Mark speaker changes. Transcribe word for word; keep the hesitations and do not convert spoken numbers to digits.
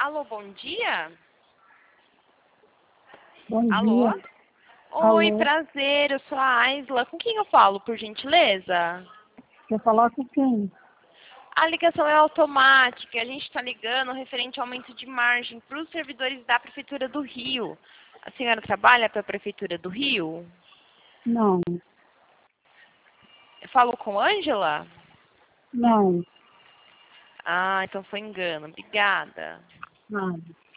Speaker 1: Alô, bom dia?
Speaker 2: Bom
Speaker 1: Alô?
Speaker 2: dia.
Speaker 1: Oi,
Speaker 2: Alô.
Speaker 1: prazer, eu sou a Aisla. Com quem eu falo, por gentileza?
Speaker 2: Quer falar com quem?
Speaker 1: A ligação é automática. A gente está ligando referente ao aumento de margem para os servidores da Prefeitura do Rio. A senhora trabalha para a Prefeitura do Rio?
Speaker 2: Não,
Speaker 1: Eu falo com Ângela?
Speaker 2: não,
Speaker 1: Ah, então foi engano. Obrigada.
Speaker 2: nada.